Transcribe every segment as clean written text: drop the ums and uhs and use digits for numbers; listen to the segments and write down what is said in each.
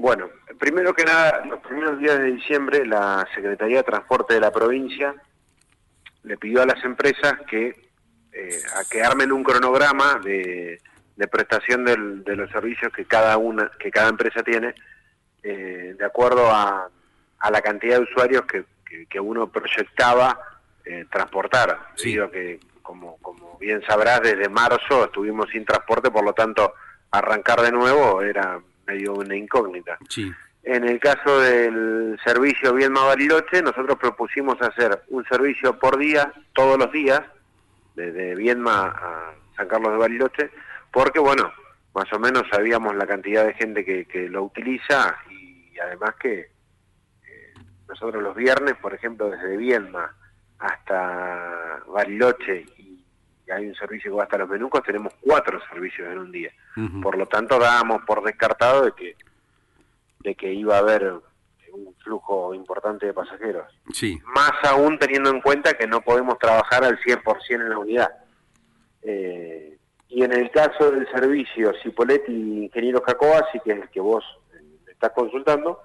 Bueno, primero que nada, los primeros días de diciembre, la Secretaría de Transporte de la provincia le pidió a las empresas a que armen un cronograma de prestación de los servicios que cada empresa tiene, de acuerdo a la cantidad de usuarios que uno proyectaba transportar. Sí. Debido a que, como bien sabrás, desde marzo estuvimos sin transporte, por lo tanto, arrancar de nuevo era medio una incógnita. Sí. En el caso del servicio Viedma-Bariloche, nosotros propusimos hacer un servicio por día, todos los días, desde Viedma a San Carlos de Bariloche, porque, bueno, más o menos sabíamos la cantidad de gente que lo utiliza, y además que nosotros los viernes, por ejemplo, desde Viedma hasta Bariloche, y hay un servicio que va hasta Los Menucos, tenemos 4 servicios en un día. Uh-huh. Por lo tanto, dábamos por descartado de que iba a haber un flujo importante de pasajeros. Sí. Más aún teniendo en cuenta que no podemos trabajar al 100% en la unidad. Y en el caso del servicio Cipolletti Ingeniero Jacobasi, que es el que vos estás consultando,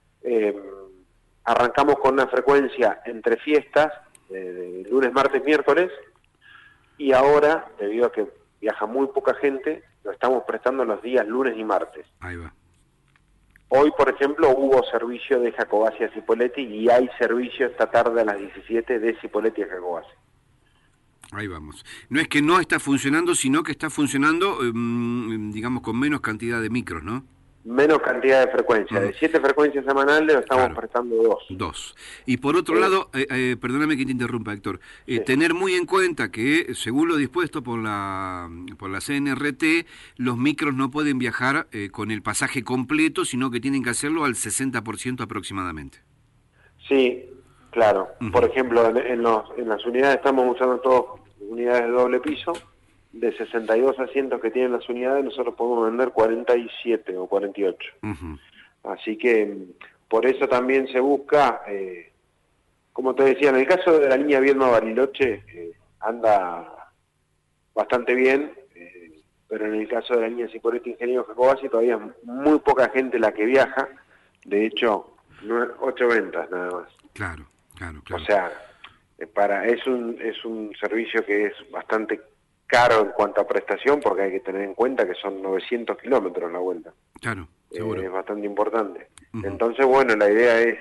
arrancamos con una frecuencia entre fiestas, de lunes, martes, miércoles, y ahora, debido a que viaja muy poca gente, lo estamos prestando los días lunes y martes. Ahí va. Hoy, por ejemplo, hubo servicio de Jacobasi a Cipolletti, y hay servicio esta tarde a las 17 de Cipolletti a Jacobasi. Ahí vamos. No es que no está funcionando, sino que está funcionando, digamos, con menos cantidad de micros, ¿no? Menos cantidad de frecuencias. De 7 frecuencias semanales estamos prestando 2. 2. Y por otro lado, perdóname que te interrumpa, Héctor, tener muy en cuenta que, según lo dispuesto por la CNRT, los micros no pueden viajar con el pasaje completo, sino que tienen que hacerlo al 60% aproximadamente. Sí, claro. Uh-huh. Por ejemplo, en las unidades estamos usando todas unidades de doble piso. De 62 asientos que tienen las unidades, nosotros podemos vender 47 o 48. Uh-huh. Así que por eso también se busca, como te decía, en el caso de la línea Viedma-Bariloche, anda bastante bien, pero en el caso de la línea Cipolletti Ingeniero Jacobasi todavía es muy poca gente la que viaja. De hecho, 8 ventas nada más. Claro. O sea, es un servicio que es bastante caro en cuanto a prestación, porque hay que tener en cuenta que son 900 kilómetros la vuelta. Claro, seguro. Es bastante importante. Uh-huh. Entonces, bueno, la idea es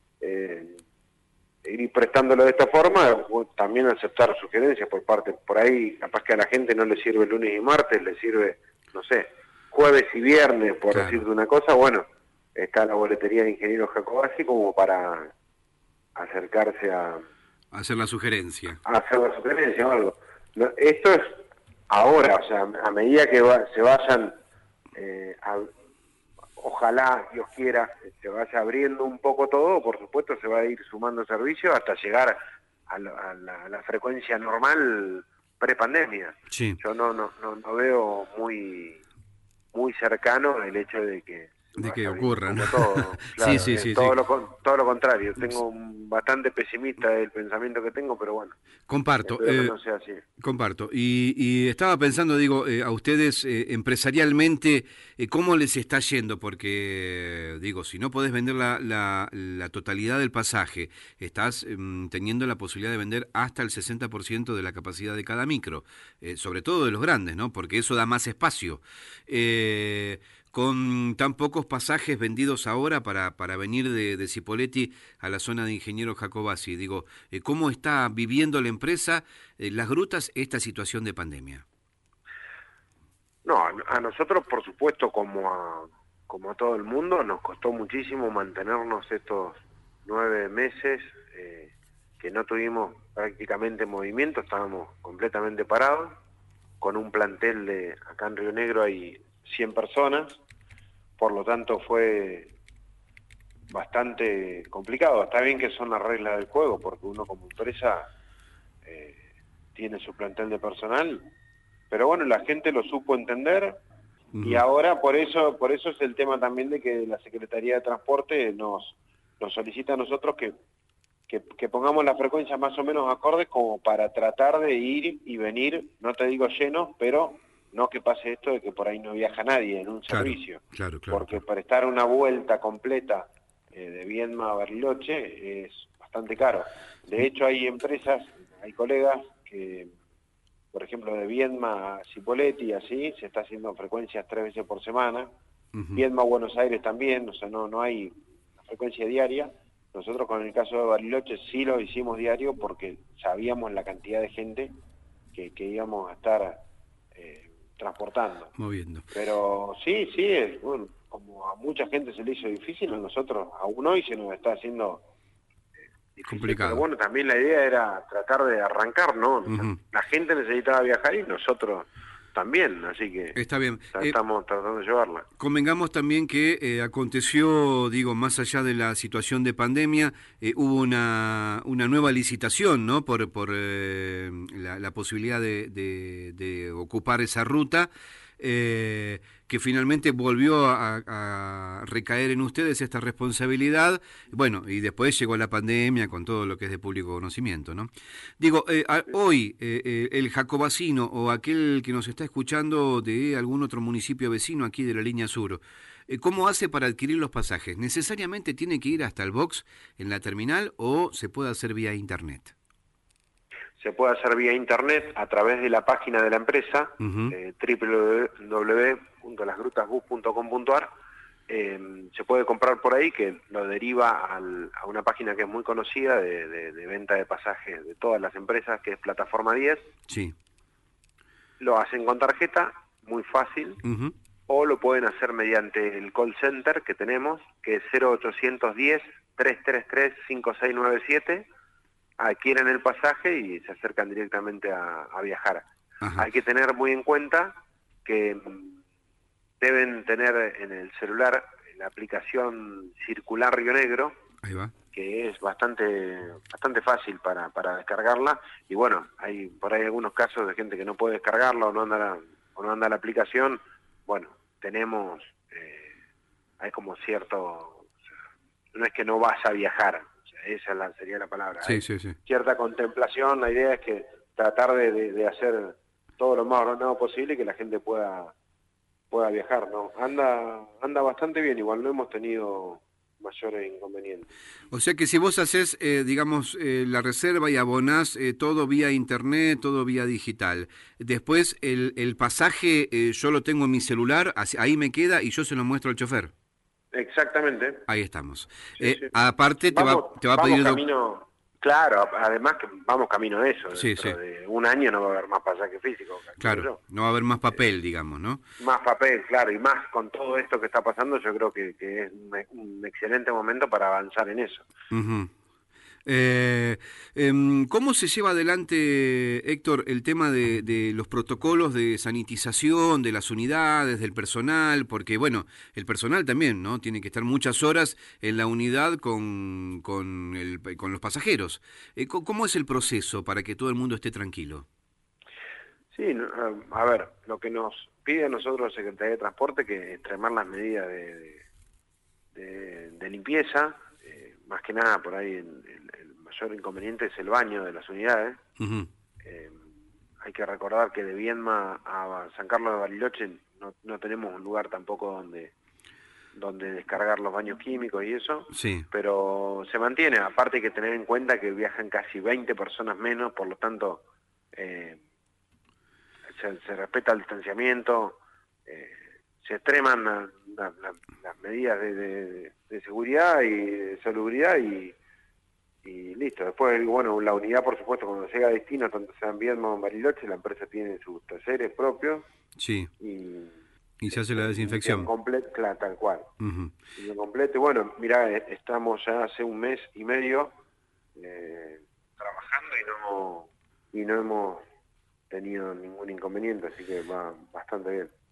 ir prestándolo de esta forma, también aceptar sugerencias por ahí, capaz que a la gente no le sirve lunes y martes, le sirve, no sé, jueves y viernes, por decirte una cosa. Bueno, está la boletería de Ingeniero Jacobasi como para acercarse a hacer la sugerencia. O algo. Esto es ahora, o sea, a medida que se vayan, ojalá, Dios quiera, se vaya abriendo un poco todo, por supuesto se va a ir sumando servicios hasta llegar a la frecuencia normal pre-pandemia. Sí. Yo no veo muy cercano el hecho de que ocurra, ¿no? Todo, claro, sí. Todo lo contrario. Tengo bastante pesimista el pensamiento que tengo, pero bueno. Comparto. Espero que no sea así. Comparto. Y estaba pensando, digo, a ustedes empresarialmente, ¿cómo les está yendo? Porque, digo, si no podés vender la totalidad del pasaje, estás teniendo la posibilidad de vender hasta el 60% de la capacidad de cada micro, sobre todo de los grandes, ¿no? Porque eso da más espacio. Con tan pocos pasajes vendidos ahora para venir de Cipolletti a la zona de Ingeniero Jacobasi, digo, ¿cómo está viviendo la empresa, Las Grutas, esta situación de pandemia? No, a nosotros, por supuesto, como a todo el mundo, nos costó muchísimo mantenernos estos 9 meses que no tuvimos prácticamente movimiento, estábamos completamente parados, con un plantel acá en Río Negro hay 100 personas, por lo tanto fue bastante complicado. Está bien que son las reglas del juego, porque uno como empresa tiene su plantel de personal, pero bueno, la gente lo supo entender. Uh-huh. Y ahora por eso es el tema también de que la Secretaría de Transporte nos solicita a nosotros que pongamos la frecuencia más o menos acordes como para tratar de ir y venir, no te digo llenos, pero no que pase esto de que por ahí no viaja nadie en un Claro, servicio, claro, porque claro. prestar una vuelta completa de Viedma a Bariloche es bastante caro. De hecho, hay empresas, hay colegas que, por ejemplo, de Viedma a Cipolletti, así, se está haciendo frecuencias 3 veces por semana. Ujú. Viedma a Buenos Aires también, o sea, no hay una frecuencia diaria. Nosotros con el caso de Bariloche sí lo hicimos diario porque sabíamos la cantidad de gente que íbamos a estar transportando. Moviendo. Pero sí, es, bueno, como a mucha gente se le hizo difícil, a nosotros aún hoy se nos está haciendo difícil, pero Complicado. bueno, también la idea era tratar de arrancar, ¿no? O sea, Ujú. la gente necesitaba viajar y nosotros también, así que Está bien. estamos tratando de llevarla. Convengamos también que aconteció, digo, más allá de la situación de pandemia, hubo una nueva licitación, ¿no? Por la posibilidad de ocupar esa ruta, que finalmente volvió a recaer en ustedes esta responsabilidad. Bueno, y después llegó la pandemia con todo lo que es de público conocimiento, ¿no? Digo, hoy el jacobacino o aquel que nos está escuchando de algún otro municipio vecino aquí de la línea sur, ¿cómo hace para adquirir los pasajes? ¿Necesariamente tiene que ir hasta el box en la terminal o se puede hacer vía internet? Se puede hacer vía internet a través de la página de la empresa, Ujú. www.lasgrutasbus.com.ar. Se puede comprar por ahí, que lo deriva a una página que es muy conocida de venta de pasajes de todas las empresas, que es Plataforma 10. Sí. Lo hacen con tarjeta, muy fácil, Ujú. o lo pueden hacer mediante el call center que tenemos, que es 0810-333-5697. Adquieren el pasaje y se acercan directamente a viajar. Ajá. Hay que tener muy en cuenta que deben tener en el celular la aplicación Circular Río Negro, Ahí va. que es bastante fácil para descargarla, y bueno, hay por ahí algunos casos de gente que no puede descargarla o no anda la aplicación. Bueno, tenemos, hay como cierto, no es que no vas a viajar, o sea, sería la palabra, Sí, hay sí, sí. cierta contemplación. La idea es que tratar de hacer todo lo más ordenado posible y que la gente pueda viajar, ¿no? Anda bastante bien, igual no hemos tenido mayores inconvenientes. O sea que si vos haces, digamos, la reserva y abonás todo vía internet, todo vía digital, después el pasaje yo lo tengo en mi celular, ahí me queda y yo se lo muestro al chofer. Exactamente, Ahí estamos. sí, sí. Aparte te va a Vamos pedir... camino, claro, además que vamos camino de eso, Sí, sí, dentro de un año no va a haber más pasaje físico, calculo claro, yo. no va a haber más papel, digamos, ¿no? Más papel, claro, y más con todo esto que está pasando, yo creo que es un excelente momento para avanzar en eso. Ujú. ¿Cómo se lleva adelante, Héctor, el tema de los protocolos de sanitización de las unidades, del personal? Porque, bueno, el personal también, ¿no? Tiene que estar muchas horas en la unidad con los pasajeros. ¿Cómo es el proceso para que todo el mundo esté tranquilo? Sí, a ver, lo que nos pide a nosotros la Secretaría de Transporte, que extremar las medidas de limpieza, más que nada por ahí el mayor inconveniente es el baño de las unidades. Ujú. Eh, Hay que recordar que de Viedma a San Carlos de Bariloche no tenemos un lugar tampoco donde descargar los baños químicos y eso, Sí. pero se mantiene. Aparte hay que tener en cuenta que viajan casi 20 personas menos, por lo tanto eh, se respeta el distanciamiento, eh, se extreman las medidas de seguridad y de salubridad y listo. Después, bueno, la unidad, por supuesto, cuando llega a destino, tanto sea en Viedma o en Bariloche, la empresa tiene sus talleres propios Sí. y Y se hace la limpian desinfección. completo, claro, tal cual. Ujú. Limpian completo. Y bueno, mirá, estamos ya hace un mes y medio trabajando y no hemos tenido ningún inconveniente, así que va bastante bien.